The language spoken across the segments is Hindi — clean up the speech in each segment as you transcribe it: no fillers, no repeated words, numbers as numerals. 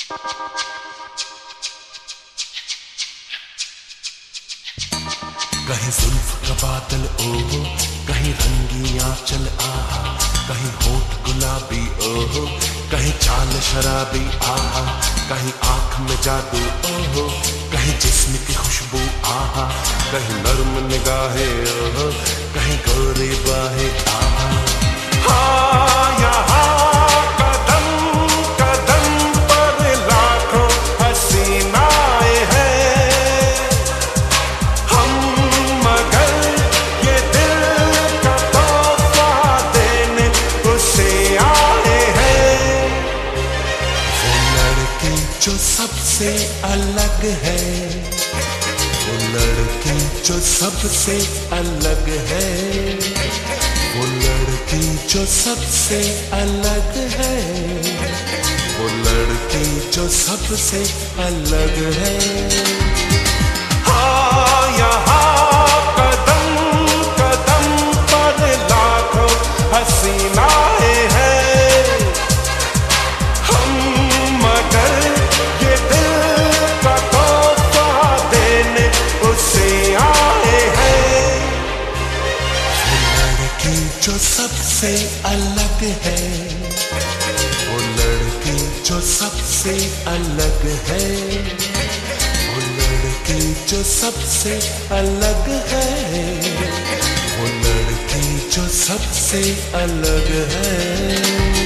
कहीं जुल्फ का बादल ओहो, कहीं रंगी आंचल आहा, कहीं होठ गुलाबी ओहो, कहीं चाल शराबी आहा, कहीं आंख में जादू ओहो, कहीं जिस्म की खुशबू आहा, कहीं नर्म निगाहें ओहो, कहीं गोरी बाहें आहा। हाँ यहाँ कदम कदम पर लाखों हसीनाएं हैं, हम मगर ये दिल का तोहफा देने उसे आए हैं। वो लड़की जो सबसे अलग है, वो लड़की जो सबसे अलग है, वो लड़की जो सबसे अलग है, वो लड़की जो सबसे अलग है। हाँ यहाँ कदम कदम पर लाखों हसीनाएं हैं, हम मगर ये दिल का तोहफा देने उसे आए हैं। जो सबसे अलग है, वो लड़की जो सबसे अलग है, वो लड़की जो सबसे अलग है, वो लड़की जो सबसे अलग है।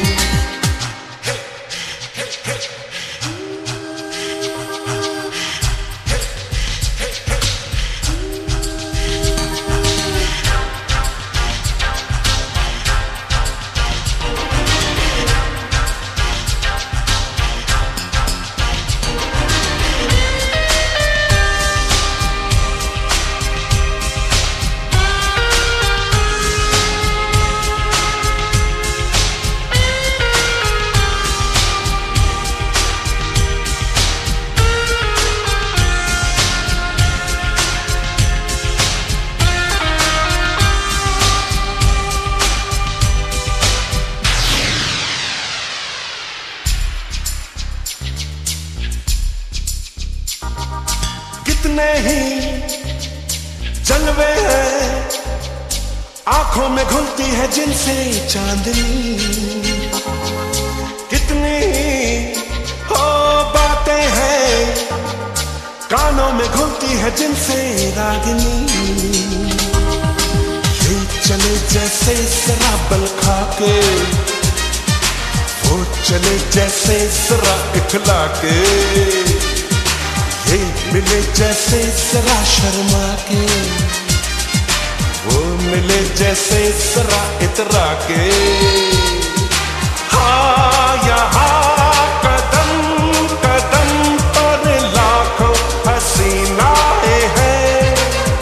कितने ही जलवे हैं आंखों में घुलती है जिनसे चांदनी, कितनी हो बातें हैं कानों में घुलती है जिनसे रागिनी। ये चले जैसे शराबल खा के, वो चले जैसे सरा इखला के, ये मिले जैसे जरा शर्मा के, वो मिले जैसे जरा इतरा के। हाँ यहाँ कदम कदम पर लाखों हसीनाएं हैं,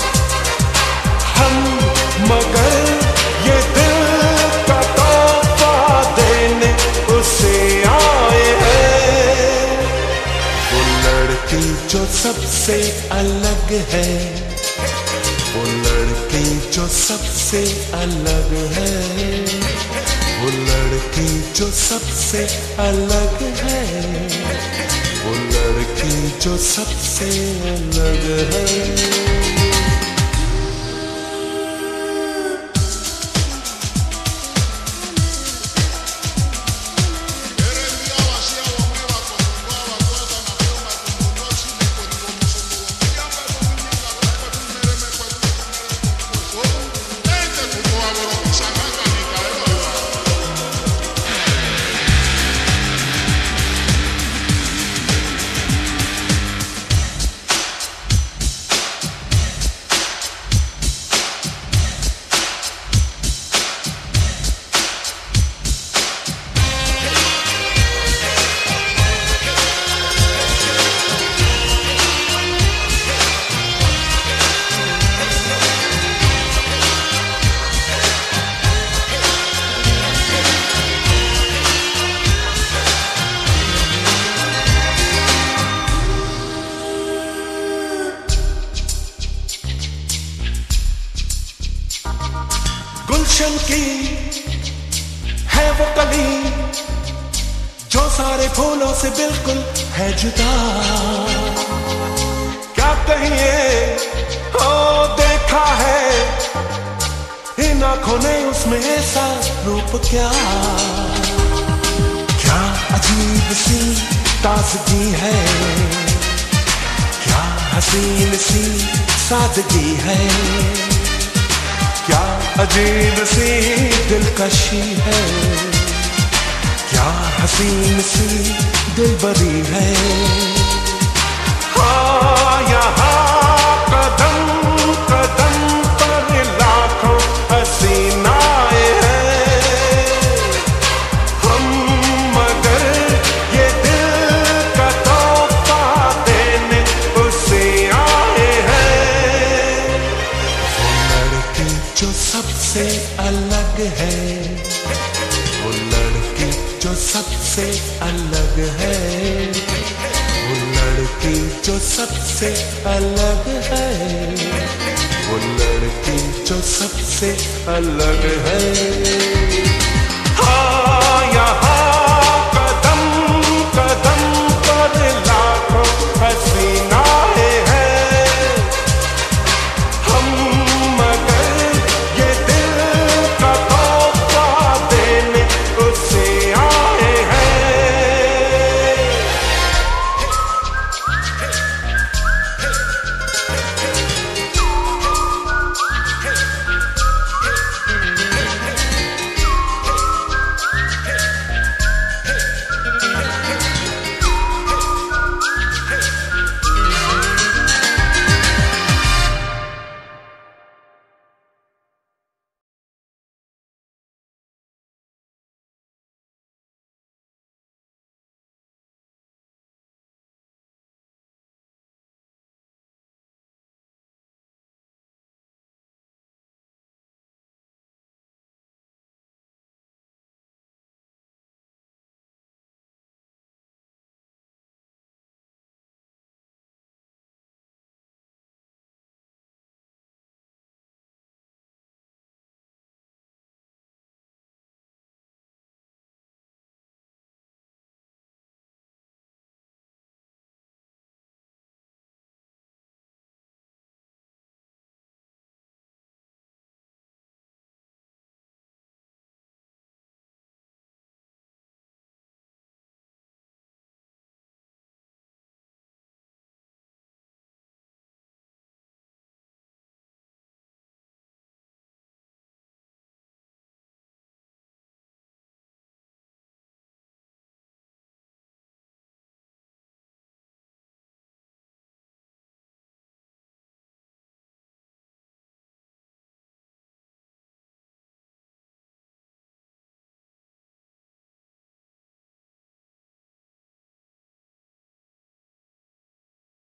हम मगर ये दिल का तोहफा देने उसे आए हैं। वो लड़की जो सबसे अलग है, वो लड़की जो सबसे अलग है, वो लड़की जो सबसे अलग है, वो लड़की जो सबसे अलग है। गुलशन की है वो कली जो सारे फूलों से बिल्कुल है जुदा। क्या कहिए ओ देखा है इन आंखों ने उसमें ऐसा रूप क्या। क्या अजीब सी ताजगी है, क्या हसीन सी सादगी है, क्या अजीब सी दिलकशी है, क्या हसीन सी दिलबरी है। हाँ यहाँ कदम कदम पर लाखों हसीनाएं हैं हम, मगर ये दिल का तोहफा देने उसे आए हैं। वो लड़की जो सबसे अलग है, वो लड़की जो सबसे अलग है, वो लड़की जो सबसे अलग है, वो लड़की जो सबसे अलग है। हाँ